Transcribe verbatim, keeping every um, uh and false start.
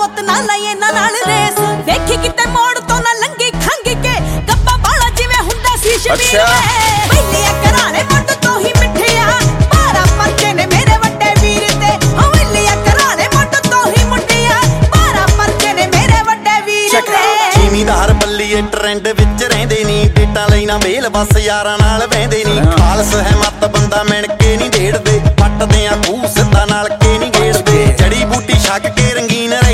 ਪੁੱਤ ਨਾ ਲਈ ਇਹਨਾਂ ਨਾਲ ਰੇਸ ਵੇਖੀ ਕਿਤੇ ਮੋੜ ਤੋਂ ਨਾ ਲੰਗੀ ਖੰਗ ਕੇ ਗੱਬਾ ਵਾਲਾ ਜਿਵੇਂ ਹੁੰਦਾ ਸੀ ਸ਼ਬੀਰ ਪਹਿਲੇ ਘਰਾਣੇ ਮੁੱਢ ਤੋਂ ਹੀ ਮਿੱਠਿਆ ਬਾਰਾਂ ਪਰਚੇ ਨੇ ਮੇਰੇ ਵੱਡੇ ਵੀਰ ਤੇ ਹਵੇਲੀ ਘਰਾਣੇ ਮੁੱਢ ਤੋਂ ਹੀ ਮੁੰਡਿਆ ਬਾਰਾਂ ਪਰਚੇ ਨੇ ਮੇਰੇ ਵੱਡੇ ਵੀਰ ਤੇ ਜ਼ਿਮੀਂਦਾਰ ਬੱਲੀਏ ਟ੍ਰੈਂਡ ਵਿੱਚ ਰਹਿੰਦੇ ਨੀ ਡੇਟਾਂ ਲਈ ਨਾ ਵੇਲ ਬਸ ਯਾਰਾਂ ਨਾਲ ਬਹਿੰਦੇ ਨੀ ਖਾਲਸ ਹੈ ਮੱਤ ਬੰਦਾ ਮਿਣ ਕੇ ਨੀ ਢੇੜਦੇ